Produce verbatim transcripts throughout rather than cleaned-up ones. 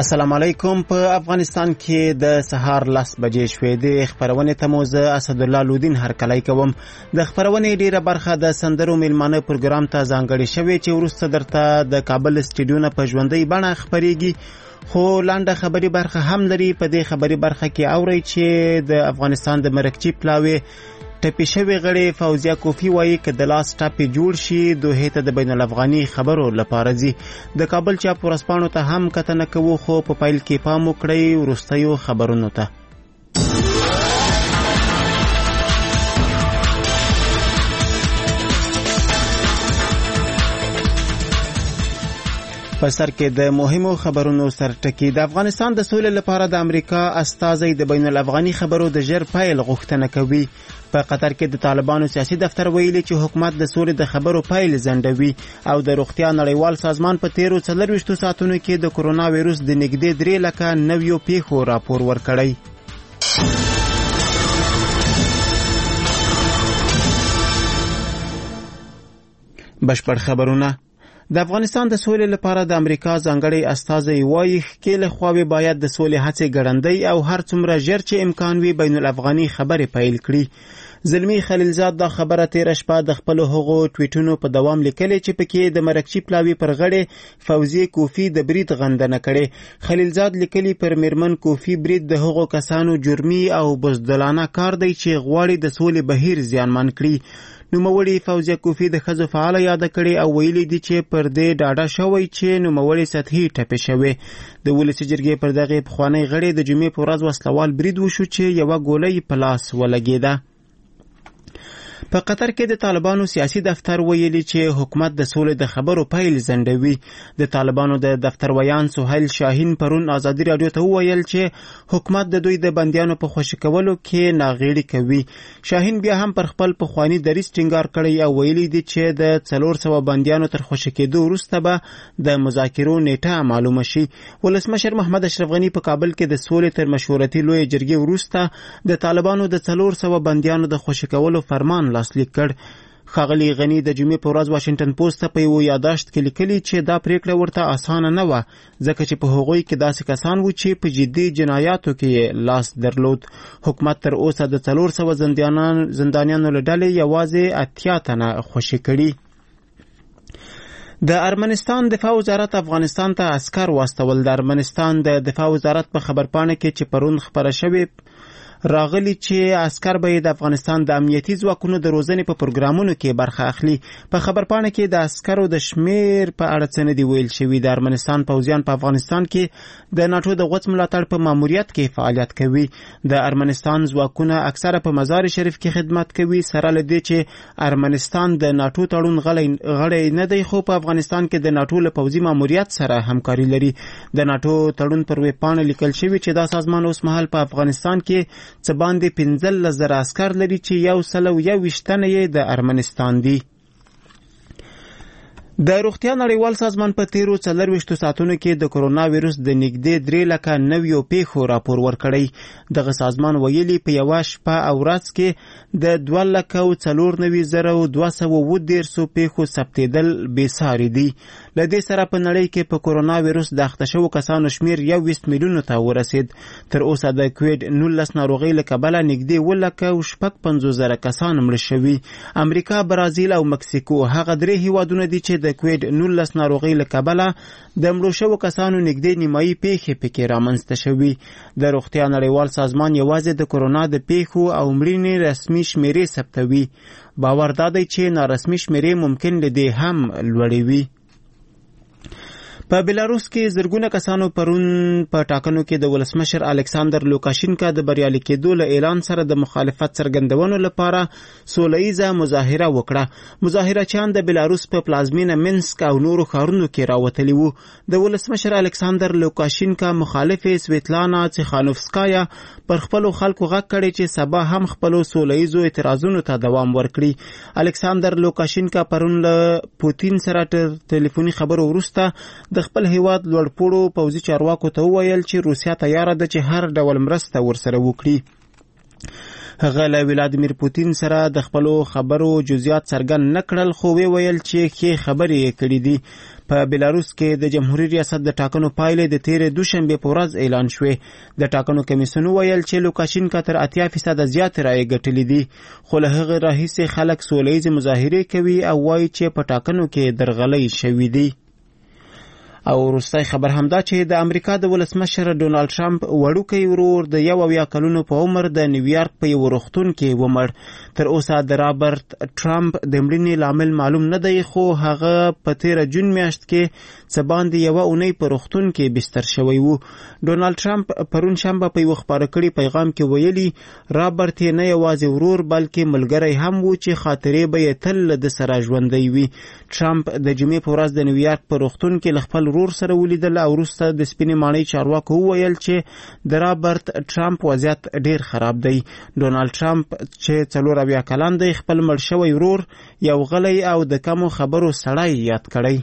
السلام علیکم. په افغانستان کې د سهار لس بجې شوې د خبرونې ته مو زه اسدالله لودین هرکلی کوم. د خبرونې ډیره برخه د سندرو میلمانه پروګرام ته ځانګړې شوې چې وروسته درته د کابل سټډیو نه په ژوندۍ بڼه خبرېږي، خو لنډه خبري برخه هم لري. په دې خبري برخه کې اورئ چې د افغانستان د مرکچی پلاوی ټپي شوی غړي فوزیه کوفی وایي که د لاس ټاپې جوړ شي دوحې ته د بین الافغاني خبرو لپاره ځي. د کابل چاپ ورځپاڼو ته هم کتنه کوو، خو په پیل کې پام وکړئ وروستیو خبرونو ته. په سر کې د مهمو خبرونو سرټکی. د افغانستان د سولې لپاره د امریکا استازی د بین الافغاني خبرو د ژر پیل غوښتنه کوي. په قطر کې د طالبانو سیاسي دفتر ویلي چې حکومت د سولې د خبرو پیل ځنډوي، او د روغتیا نړیوال سازمان په تیرو څلرویشتو ساعتونو کې د کرونا ویروس د نږدې درې لکه نویو پیښو راپور ورکړی. بشپړ خبرونه. د افغانستان د سولې لپاره د امریکا ځانګړی استازی وایي ښکېلې خواوې باید د سولې هڅې ګړندۍ او هر څومره ژر چې امکان وي بین الافغاني خبرې پیل کړي. زلمی خلیلزاد دا خبره تیره شپه د خپلو هغو ټویټونو په دوام لیکلې چې پکې د مرکچی پلاوی پر غړې فوزیه کوفی د برید غندنه کړې. خلیلزاد لیکلي پر میرمن کوفی برید د هغو کسانو جرمي او بزدلانه کار دی چې غواړي د سولې بهیر زیانمن کړي. نوموړي فوزیه کوفی د ښځو فعاله یاده کړې او ویلي دي چې پر دې ډاډه شوی چې نوموړي سطحي ټپې شوې. د ولسي جرګې پر دغې پخوانۍ غړې د جمعې په ورځ وسلوال برید وشو چې یوه ګولۍ په لاس ولګېده. په قطر کې د طالبانو سیاسي دفتر ویلي چې حکومت د سولې د خبرو پیل ځنډوي. د طالبانو د دفتر ویان سهیل شاهین پرون ازادي راډیو ته وویل چې حکومت د دوی د بندیانو په خوشي کولو کې ناغېړي کوي. شاهین بیا هم پر خپل پخواني دریځ ټینګار کړی او ویلي دي چې د څلور سوه بندیانو تر خوشي کېدو وروسته به د مذاکرو نیټه معلومه شي. ولسمشر محمد اشرف غني په کابل کې د سولې تر مشورتي لویې جرګې وروسته د طالبانو د څلور سوه بندیانو د خوشي کولو فرمان لاسلیک کړ. ښاغلي غني د جمعې په ورځ واشنګټن پوسټ ته په یوه یاداشت کې لیکلي چې دا پریکړه ورته اسانه نه وه، ځکه چې په هغوی کې داسې کسان وو چې په جدي جنایاتو کې یې لاس درلود. حکومت تر اوسه د څلور سوه زندانیانو له ډلې یوازې اتیا تنه خوشي کړي. د ارمنستان دفاع وزارت افغانستان ته عسکر واستول. د ارمنستان د دفاع وزارت په خبرپاڼه کې چې پرون خبره شوې راغلی چې عسکر به د افغانستان د امنیتي ځواکونو د روزنې په پروګرامونو کې برخه اخلي. په خبرپاڼه کې د عسکرو د شمیر په اړه څه نه دي ویل شوي. د ارمنستان پوځیان په افغانستان کې د ناټو د غوڅ ملاتړ په ماموریت کې فعالیت کوي. د ارمنستان ځواکونه اکثره په مزار شریف کې خدمت کوي، سره له دې چې ارمنستان د ناټو تړون غړی نه دی، خو په افغانستان کې د ناټو له پوځي ماموریت سره همکاري لري. د ناټو تړون پر ویبپاڼه لیکل شوي چې دا سازمان اوس مهال په افغانستان کې څه باندې پنځلس زره عسکر لري چې یو سل او یوویشت تنه یې د ارمنستان دي. د روغتیا نړیوال سازمان په تیرو څلرویشتو ساعتونو کې د کرونا ویروس د نږدې درې لکه نویو پیښو راپور ورکړی. دغه سازمان ویلي په یوه شپه او ورځ کې د دوه لکه او څلور نوي زره او دوه سوه اووه دېرشو پیښو ثبتېدل بېساري دي. له دې سره په نړۍ کې په کرونا ویروس د اخته شوو کسانو شمیر یوویشت میلیونو ته ورسید. تر اوسه د کوویډ نولس ناروغۍ له کبله نږدې اووه لکه او شپږ پنځوس زره کسان مړه شوي. امریکا، برازیل او مکسیکو هغه درې هیوادونه دي چې د کوویډ نولس ناروغۍ له کبله د مړو شوو کسانو نږدې نیمایي پیښې پکې رامنځته شوي. د روغتیا نړیوال سازمان یوازې د کرونا د پیښو او مړینې رسمي شمیرې ثبتوي. باور دا دی چې نارسمي شمیرې ممکن له دې هم لوړې وي. په بلاروس کې زرګونه کسانو پرون په ټاکنو کې د ولسمشر الکساندر لوکاشینکا د بریالي کېدو له اعلان سره د مخالفت څرګندونو لپاره سوله ییزه مظاهره وکړه. مظاهرچیان د بلاروس په پلازمینه منسک او نورو ښارونو کې راوتلي وو. د ولسمشر الکساندر لوکاشینکا مخالف سویتلانا تیخانوفسکایا پر خپلو خلکو غږ کړی چې سبا هم خپلو سوله ییزو اعتراضونو ته دوام ورکړي. الکساندر لوکاشینکا پرون له پوتین سره ټلیفوني خبرو وروسته د خپل هیواد لوړپوړو پوځي چارواکو ته وویل چې روسیا تیاره ده چې هر ډول مرسته ورسره وکړي. هغه له ولادیمیر پوتین سره د خپلو خبرو جزئیات څرګند نه کړل، خو ویل چې ښې خبرې یې کړې دي. په بیلاروس کې د جمهوریت ریاست د ټاکنو پایلې د تیرې دوشنبې په ورځ اعلان شوې. د ټاکنو کمیسیون ویل چې لوکاشینکا تر اتیا فیصده زیاتې رایې ګټلې دي، خو له هغې راهیسې خلک سوله ییزې مظاهرې کوي او وایي چې په ټاکنو کې درغلۍ شوي دي. او وروستی خبر همدا چې د امریکا د ولسمشر ډونالد ټرمپ وړوکی ورور د یو اویا کلونو په عمر د نیویارک په یو روغتون کې ومړ. تر اوسه د رابرټ ټرمپ د مړینې لامل معلوم نه دی، خو هغه په تیره جون میاشت کې څه باندې یوه اونۍ په روغتون کې بستر شوی و. ډونالد ټرمپ پرون شنبه په یو خپاره کړي پیغام کې ویلي رابرټ یې نه یوازې ورور بلکې ملګری هم و چې خاطرې به یې تل له ده سره ژوندی وي. ټرمپ د جمعې په ورځ د نیویارک په روغتون کې له خپل ورور سره ولیدل او وروسته د سپینې ماڼۍ چارواکو وویل چې د رابرټ ټرمپ وضعیت ډیر خراب دی. ډونالد ټرمپ چې څلور اویا کلن دی خپل مړ شوی ورور یو غلی او د کمو خبرو سړی یاد کړی.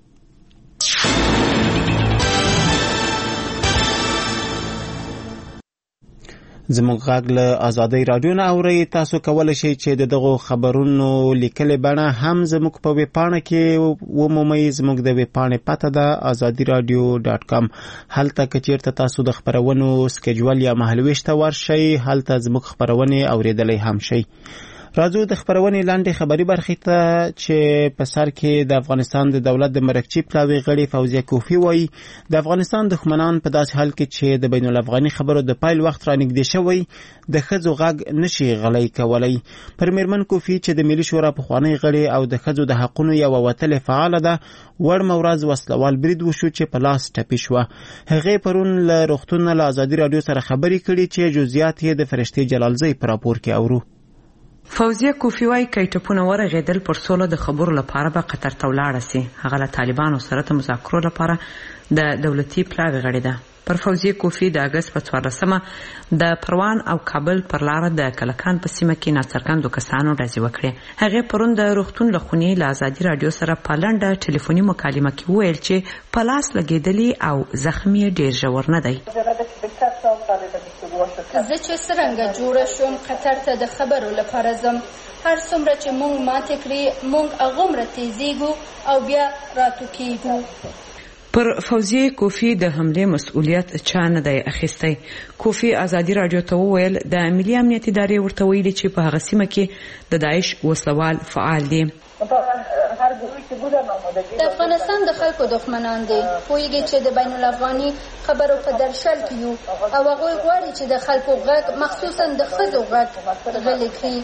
زموږ غږ له ازادۍ راډیو نه اورئ. تاسو کولی شئ چې د دغو خبرونو لیکلې بڼه هم زموږ په ویبپاڼه کې ومومئ. زموږ د ویبپاڼې پته ده ازادي راډیو ډاټ کام. هلته که چیرته تاسو د خپرونو سکیجول یا مهالویش ته ورشئ، هلته زموږ خپرونې اورېدلی هم شئ. راځو د خبرونې لاندې خبري برخې ته چې په سر کې د افغانستان د دولت د مرکچی پلاوي غړي فوزیه کوفی وایي د افغانستان دښمنان په داسې حال کې چې د بین الافغاني خبرو د پایل وخت را نږدې شوی د ښځو غږ نشي غلی کولی. پر میرمن کوفی چې د ملي شورا پخوانی غړي او د ښځو د حقونو یوه وتلې فعاله ده وړمه ورځ وسلوال برید وشو چې په لاس ټپي شوه. هغې پرون له روغتون له ازادي راډیو سره خبرې کړي چې جزئیات یې د فرشتې جلالزۍ په راپور کې اورو. فوزیه کوفی وایي که ټپونه ورغېدل پر سوله د خبرو لپاره به قطر ته ولاړه سي. هغه له طالبانو سره د مذاکرو لپاره د دولتي پلاوي غړې ده. پر فوزیه کوفی د اګست په څوارلسمه د پروان او کابل پر لاره د کلکان په سیمه کې ناڅرګندو کسانو ډزې وکړې. هغې پرون د روغتون له خونې له ازادي راډیو سره په لنډه ټلیفوني مکالمه کې وویل چې په لاس لګېدلي او زخم یې ډېر ژور نه دی. زه چې څرنګه جوړه شوم قطر ته د خبرو لپاره ځم. هر څومره چې مونږ ماتې کړي مونږ هغومره تیزیږو او بیا راټوکیږو. پر فوزیه کوفی د حملې مسؤلیت چا نه دی اخیستی. کوفی ازادي راډیو ته وویل د ملي امنیت ادارې ورته ویلي چې په هغه سیمه کې د داعش وسلوال فعال دي. د افغانستان د خلکو دښمنان دي. پوهیږي چې د بین الافغاني خبرو په درشل کې یو او هغوی غواړي چې د خلکو غږ مخصوصا د ښځو غږ غلی کړي.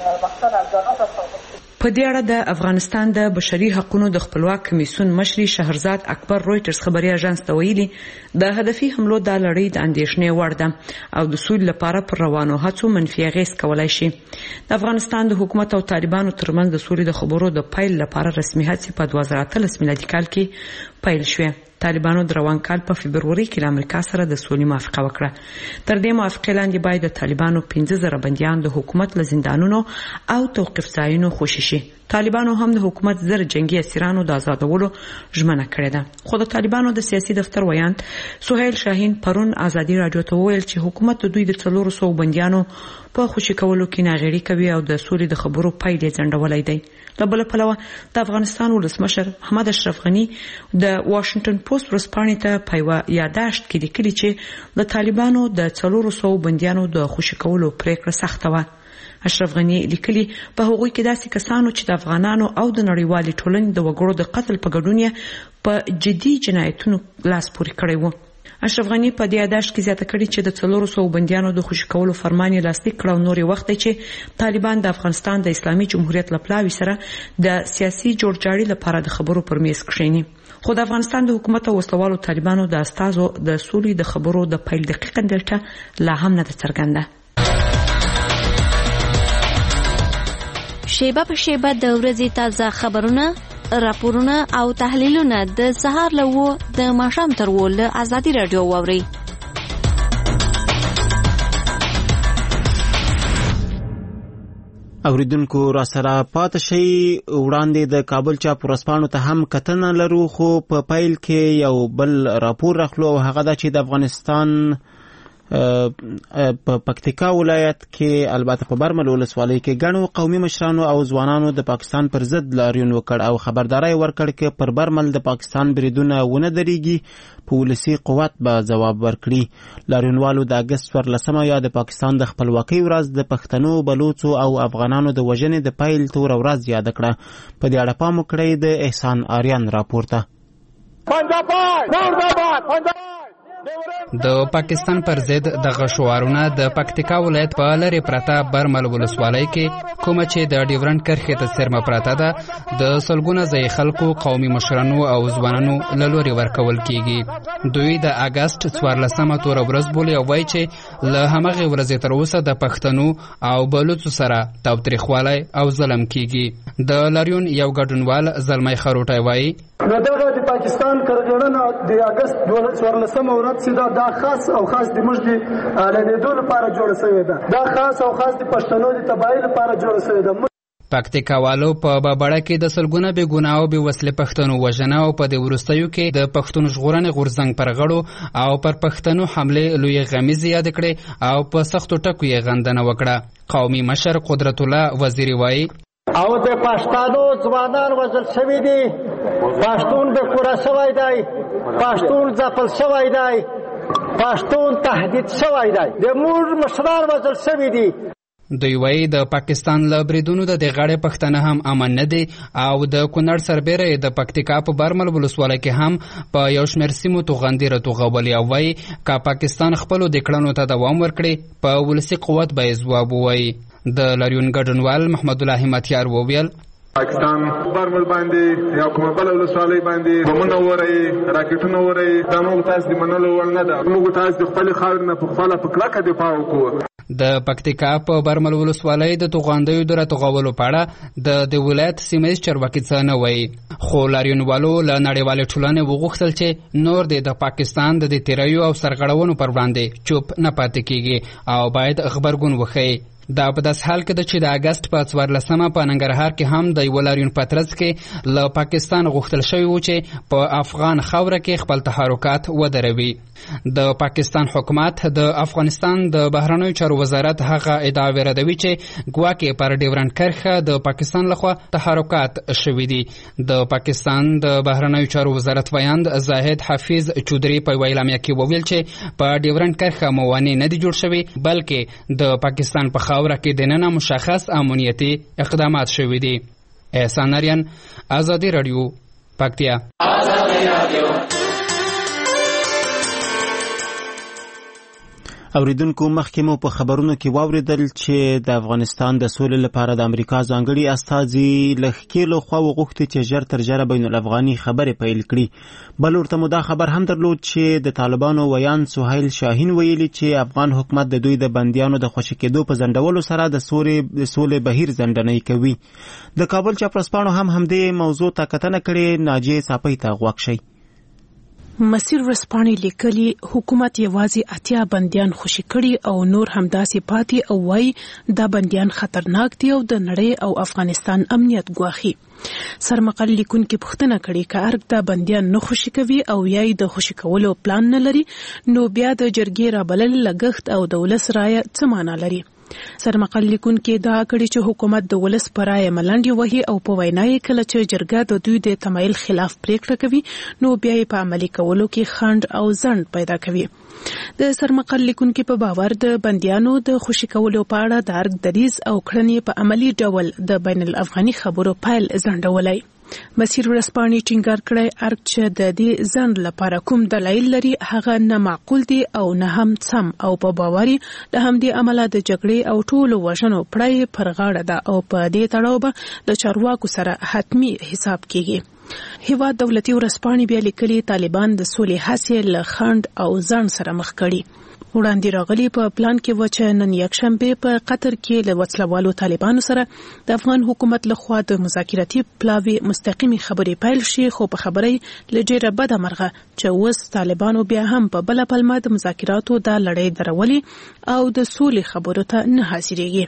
په دې اړه د افغانستان د بشري حقوقو د خپلواک کمیسیون مشري شهرزاد اکبر رويټرز خبري اژانس ته ویلي د هدفي حملو د لړۍ د اندېښنې وړ ده او د سولې لپاره پر روانو هڅو منفي اغېز کولای شي. د افغانستان د حکومت او طالبانو ترمنځ د سولې د خبرو د پیل لپاره رسمي هڅې په دوه زره اتلس میلادي کال کې پیل شوې. طالبانو د روان کال په فبروري کې له امریکا سره د سولې موافقه وکړه. تر دې موافقې لاندې باید د طالبانو پنځه زره بندیان د حکومت له زندانونو او توقیف ځایونو خوشي شي. طالبانو هم د حکومت زر جنگي اسیرانو د آزادولو ژمنه کړې ده. خو د طالبانو د سیاسي دفتر ویاند سهیل شاهین پرون ازادي راډیو ته وویل چې حکومت د دوی د څلورو سوو بندیانو په خوشي کولو کې ناغېړي کوي او د سولې د خبرو پایلې ځنډولی دی. له بله پلوه د افغانستان ولسمشر محمد اشرف غني د واشنگټن پوسټ ورځپاڼې ته په یوه یاداشت کې لیکلي چې د طالبانو د څلورو سوو بندیانو د خوشي کولو پریکړه سخته وه. اشرف غني لیکلي په هغوی کې داسې کسانو چې د افغانانو او د نړیوالې ټولنې د وګړو د قتل په ګډون یې په جدي جنایتونو لاس پورې کړی و. اشرف غني په دې یاداشت کې زیاته کړې چې د څلورو سوو بندیانو د خوشي کولو فرمان یې لاسلیک کړ او نور یې وخت دی چې طالبان د افغانستان د اسلامي جمهوریت له پلاوي سره د سیاسي جوړجاړي لپاره د خبرو پر میز کښېني. خو د افغانستان د حکومت او وسلوالو طالبانو د استازو د سولې د خبرو د پیل دقیقه نیټه لا هم نه ده څرګنده. شیبه په شیبه د ورځې تازه خبرونه، راپورونه او تحلیلونه د سهار له وو د ماښام تر وو له ازادي راډیو واورئ. اوریدونکو را سره پاتې شئ. وړاندې د کابل چاپ ورځپاڼو ته هم کتنه لرو، خو په پیل کې یو بل راپور راخلو او هغه دا چې د افغانستان په پکتیکا ولایت کې البته په برمل ولسوالۍ کې ګڼو قومي مشرانو او ځوانانو د پاکستان پر ضد لاریون وکړ او خبرداري ورکړ چې پر برمل د پاکستان بریدونه ونه درېږي په ولسي قوت به جواب ورکړي. لاریونوالو د اګست څوارلسمه یا د پاکستان د خپلواکۍ ورځ د پښتنو، بلوڅو او افغانانو د وژنې د پیل تور ورځ یاد کړه. په دې اړه پام وکړئ د احسان آریان راپورته. د پاکستان پر ضد د غشوارونه د پکتیکا ولایت په لری پرتا برمل ولسوالۍ کې کومه چې د ډیورنډ کرښې ته سرمه پراته ده د سلګونه ځای خلکو، قومي مشرانو او ځوانانو له لوري ورکول کیږي. دوی د اګست څوارلسمه تور ورځ بولي او وایي چې له همغه ورځې تر اوسه د پښتنو او بلوڅو سره تاوتریخوالی او ظلم کیږي. د لاریون یو ګډونوال زلمی خروټی وایي نو دغه د پاکستان کرغړنه د اګست څوارلسمه ورځ چې دا خاص او خاص د موږ د لنیدو لپاره جوړه شوې ده. دا خاص او خاص د پښتنو د تباہي لپاره جوړه شوې ده. پکتیکاوالو په بابړه کې د سلګونه بې ګناه او بې وسلې پښتنو وژنه او په دې وروستیو کې د پښتون ژغورنې غورځنګ پر غړو او پر پښتنو حملې لوی غمیزې یاد کړې او په سختو ټکو یې غندنه وکړه. قومي مشر قدرت الله وزیری وایي او د پښتنو ځوانان وژل شوي دي، پښتون به پوره شوی دی، پښتون ځپل شوی دی، پښتون تهدید شوی دی، د موږ مشران وژل شوي دي. دوی وایي د پاکستان له بریدونو د دې غاړې پښتانه هم امن نه دي او د کونړ سربیره د پکتیکا په برمل ولسوالۍ کې هم په یو شمېر سیمو توغندي راتوغولي او وایي که پاکستان خپلو د کړنو ته دوام ورکړي په ولسي قوت به یې ځواب ووایي. د لاریون ګډونوال محمد الله همتیار وویل پاکستان برمل باندې یا کومه بل ولسوالۍ باندې بمونه ووري، راکټونه ووري، دا موږ تاسو د منلو وړ نه ده. موږ تاسو د خپل خاورې نه په خپله په کلکه دفاع وکړو. د پکتیکا په برمل ولسوالۍ د توغندیو د راتوغولو په اړه د د ولایت سیمهیز چارواکي څه نه وایي، خو لاریونوالو له نړیوالې ټولنې وغوښتل چې نور د پاکستان د تیریو او سرغړونو پر وړاندې چوپ نه پاتې کیږي او باید خبرګون وښیي. دا په داس حال کې ده چې د اګست په څوارلسمه په ننګرهار کې هم د یوه لاریون په ترڅ کې له پاکستان غوښتل شوي و چې په افغان خاوره کې خپل تحرکات ودروي. د پاکستان حکومت د افغانستان د بهرنیو چارو وزارت هغه ادعاوې ردوي چې ګواکې پر ډیورنډ کرښه د پاکستان لخوا تحرکات شوي دي. د پاکستان د بهرنیو چارو وزارت ویاند زاهد حفیظ چودري په یوه اعلامیه کې وویل چې په ډیورنډ کرښه موانع نه دي جوړ شوي بلکې د پاکستان په خاوره کې دننه مشخص امنیتي اقدامات شوي دي. احسان آریان، آزادی رادیو، پکتیا. اوریدونکو مخکې مو په خبرونو کې واوریدل چې د افغانستان د سولې لپاره د امریکا ځانګړي استازي له ښکېلو خوا وغوښتي چې ژر تر ژره بین الافغاني خبرې پیل کړي. بل ورته مو دا خبر هم درلود چې د طالبانو ویان سهیل شاهین ویلي چې افغان حکومت د دوی د بندیانو د خوشي کېدو په ځنډولو سره د سولې بهیر ځنډنی کوي. د کابل چاپرسپانو هم همدې موضوع ته کتنه کړې. ناجیې څاپۍ ته غوږ شئ. مسیر ورځپاڼې لیکلي حکومت یوازې اتیا بندیان خوشي کړي او نور همداسې پاتې او وایي دا بندیان خطرناک دي او د نړۍ او افغانستان امنیت ګواښي. سرمقل لیکونکي پوښتنه کړې که ارګ دا بندیان نه خوشي کوي او یا یې د خوشي کولو پلان نه لري نو بیا د جرګې رابلل لګښت او د ولس رایه څه معنا لري. سرمقل لیکونکي دا کړي چې حکومت د ولس پر رایه ملنډې وهي او په وینا یې کله چې جرګه د دوی د تمایل خلاف پریکړه کوي نو بیا یې په عملي کولو کې خنډ او ځنډ پیدا کوي. د سرمقل لیکونکي په باور د بندیانو د خوشي کولو په اړه د ارګ دریځ او کړنې په عملي ډول د بین الافغاني خبرو پیل ځنډولی. مسیر ورځپاڼې ټینګار کړی ارګ چې د دې ځنډ لپاره کوم دلایل لري هغه نه معقول دي او نه هم سم او په باوري د همدې عمله د جګړې او ټولو وژنو پړی پر غاړه ده او په دې تړاو به د چارواکو سره حتمی حساب کیږي. هیواد دولتي ورځپاڼې بیا لیکلي طالبان د سولې هڅې له خنډ او ځنډ سره مخ کړي. وړاندې راغلي په پلان کې و چې نن یکشنبه په قطر کې له وسلوالو طالبانو سره د افغان حکومت لخوا د مذاکراتي پلاوي مستقیمي خبرې پیل شي خو په خبرې لږه بده مرغه چې اوس طالبانو بیا هم په بل پلمه د مذاکراتو د لړۍ درولي او د سولې خبرو ته نه حاضرېږي.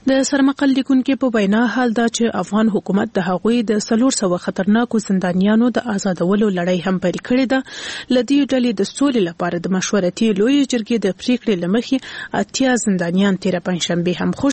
د سرمقل لیکونکو په وینا حال دا چې افغان حکومت د هغوی د څلور سوه خطرناکو زندانیانو د آزادولو لړۍ هم پیل کړې ده. له دې ډلې د سولې لپاره د مشورتي لویې جرګې د پریکړې له مخې اتیا زندانیان تېره پنجشنبې هم